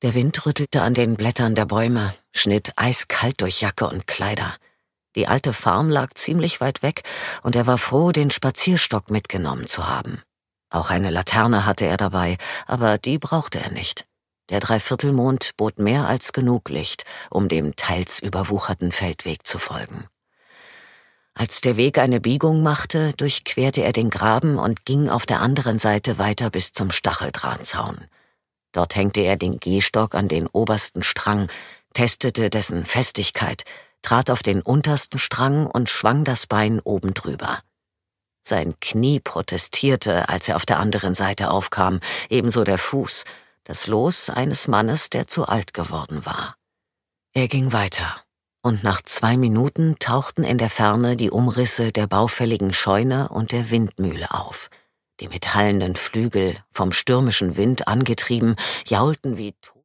Der Wind rüttelte an den Blättern der Bäume, schnitt eiskalt durch Jacke und Kleider. Die alte Farm lag ziemlich weit weg, und er war froh, den Spazierstock mitgenommen zu haben. Auch eine Laterne hatte er dabei, aber die brauchte er nicht. Der Dreiviertelmond bot mehr als genug Licht, um dem teils überwucherten Feldweg zu folgen. Als der Weg eine Biegung machte, durchquerte er den Graben und ging auf der anderen Seite weiter bis zum Stacheldrahtzaun. Dort hängte er den Gehstock an den obersten Strang, testete dessen Festigkeit, trat auf den untersten Strang und schwang das Bein oben drüber. Sein Knie protestierte, als er auf der anderen Seite aufkam, ebenso der Fuß, das Los eines Mannes, der zu alt geworden war. Er ging weiter, und nach 2 Minuten tauchten in der Ferne die Umrisse der baufälligen Scheune und der Windmühle auf. Die metallenen Flügel, vom stürmischen Wind angetrieben, jaulten wie